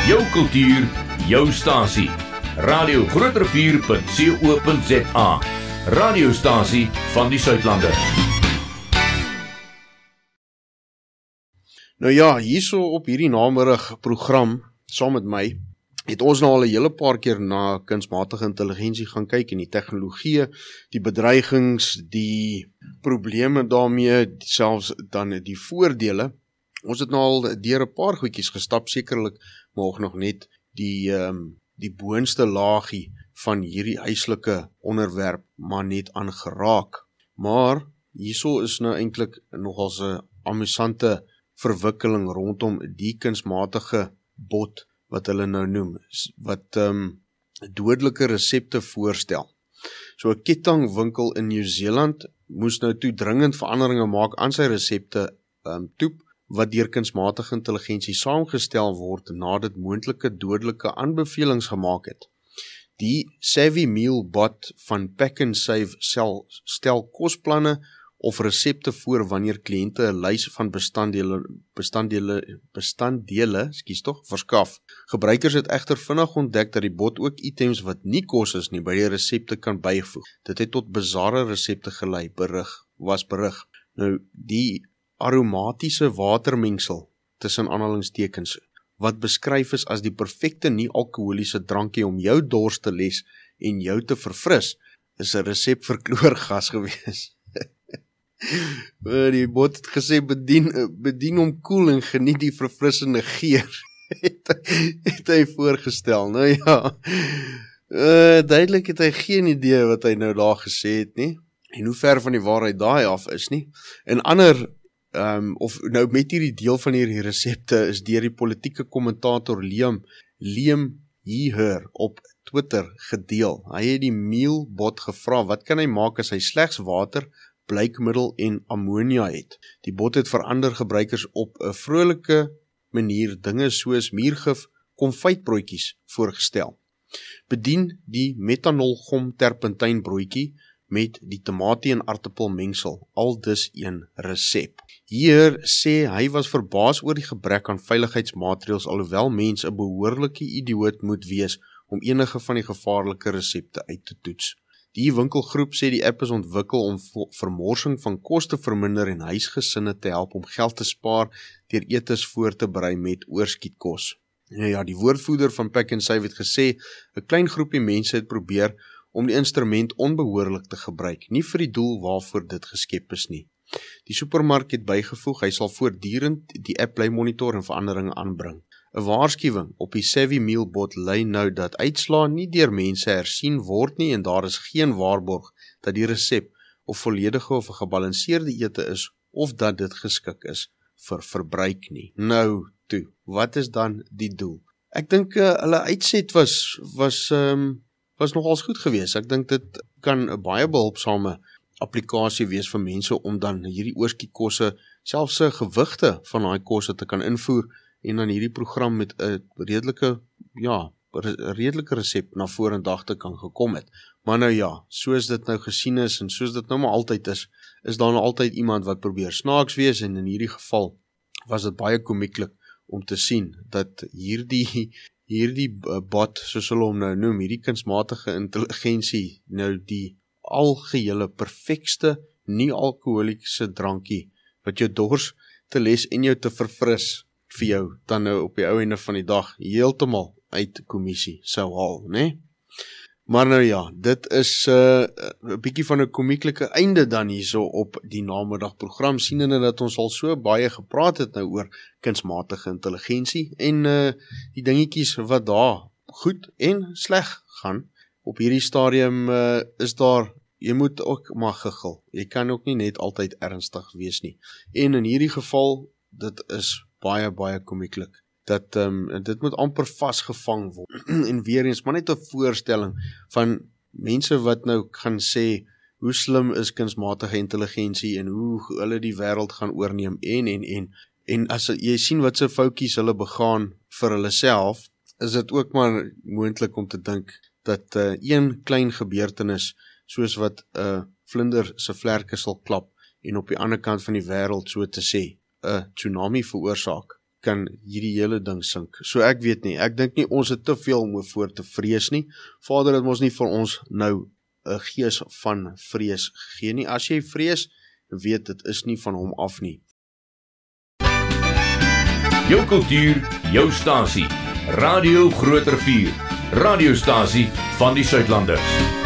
Jou kultuur, jou stasie. Radio Groot Rivier.co.za. Radiostasie van die Suidlande. Nou ja, hierso op hierdie namiddag program, saam met my, het ons nou al 'n hele paar keer na kunsmatige intelligensie gaan kyk en die tegnologie, die bedreigings, die probleme daarmee, selfs dan die voordele. Ons het nou al deur 'n paar goedjies gestap, sekerlik maar nog net die boonste laagie van hierdie huislike onderwerp maar net aangeraak. Maar hierso is nou eintlik nogals 'n amusante verwikkeling rondom die kunsmatige bot wat hulle nou noem, wat dodelike resepte voorstel. So 'n kettingwinkel in Nieu-Seeland moes nou toe dringend veranderinge maak aan sy resepte toep, wat deur kunsmatige intelligensie saamgestel word nadat moontlike dodelike aanbevelings gemaak het. Die Savvy Meal Bot van Pack n Save stel kosplanne of resepte voor wanneer kliënte 'n lys van bestanddele verskaf. Gebruikers het egter vinnig ontdek dat die bot ook items wat nie kos is nie by die resepte kan byvoeg. Dit het tot bizarre resepte gelei, was berig. Nou, die aromatiese watermengsel, tussen aanhalingstekens, wat beskryf is as die perfekte nie-alkoholiese drankie om jou dors te les en jou te verfris, is 'n resep vir kloorgas gewees. Die bot het gesê, bedien hom koel en geniet die verfrissende geur, het hy voorgestel. Nou ja, duidelik het hy geen idee wat hy nou daar gesê het nie, en hoe ver van die waarheid daai af is nie. En ander of nou met hierdie deel van hierdie resepte is deur die politieke kommentator Liam Yeager op Twitter gedeel. Hy het die mealbot gevra, wat kan hy maak as hy slegs water, bleikmiddel en ammonia het? Die bot het vir ander gebruikers op 'n vrolike manier dinge soos muurgif, konfytbroodjies voorgestel. Bedien die metanolgom terpentyn broodjie met die tamatie en aartappelmengsel, aldus een resep. Hier sê hy was verbaas oor die gebrek aan veiligheidsmaatreëls, alhoewel mens 'n behoorlike idioot moet wees om enige van die gevaarlike resepte uit te toets. Die winkelgroep sê die app is ontwikkel om vermorsing van kos te verminder en huisgesinne te help om geld te spaar deur etes voor te berei met oorskietkos. Ja, die woordvoerder van Pack n Save het gesê, 'n klein groepie mense het probeer om die instrument onbehoorlik te gebruik, nie vir die doel waarvoor dit geskep is nie. Die supermark het bygevoeg, hy sal voortdurend die app bly monitor en veranderinge aanbring. 'n Waarskuwing op die Savvy Meal Bot lui nou dat uitslaa nie deur mense hersien word nie en daar is geen waarborg dat die resep of volledige of 'n gebalanseerde ete is of dat dit geskik is vir verbruik nie. Nou toe, wat is dan die doel? Ek dink hulle uitset was nogals goed geweest. Ek dink dit kan 'n baie behulpsame applikasie wees vir mense om dan hierdie oorskietkosse, selfs gewigte van daai kosse te kan invoer en dan hierdie program met 'n redelike resep na vorendag te kan gekom het. Maar nou ja, soos dit nou gesien is en soos dit nou maar altyd is daar nou altyd iemand wat probeer snaaks wees en in hierdie geval was dit baie komieklik om te sien dat hierdie bot, soos hulle hom nou noem, hierdie kunsmatige intelligensie, nou die algehele perfekste nie-alkoholiese drankie, wat jou dors te les en jou te verfris vir jou, dan nou op die ou einde van die dag heeltemal uit kommissie sou haal, né? Maar nou ja, dit is 'n bietjie van 'n komieklike einde dan hierso op die namiddagprogram, sienende dat ons al so baie gepraat het nou oor kunsmatige intelligensie en die dingetjies wat daar goed en sleg gaan. Op hierdie stadium is daar, jy moet ook maar giggel. Jy kan ook nie net altyd ernstig wees nie. En in hierdie geval, dit is baie, baie komieklik. Dat dit moet amper vasgevang word. En weer eens, maar net 'n voorstelling van mense wat nou gaan sê, hoe slim is kunsmatige intelligensie en hoe hulle die wêreld gaan oorneem en as jy sien wat se foutjies hulle begaan vir hulle self, is dit ook maar moontlik om te dink dat een klein gebeurtenis, soos wat 'n vlinder se vlerke sal klap en op die ander kant van die wêreld, so te sê, 'n tsunami veroorsaak, kan hierdie hele ding sink. So ek weet nie, ek dink nie ons het te veel om voor te vrees nie. Vader het ons nie vir ons nou 'n gees van vrees gegee nie. As jy vrees, weet dit is nie van hom af nie. Jou kultuur, jou stasie. Radio Groot Rivier. Radiostasie van die Suidlanders.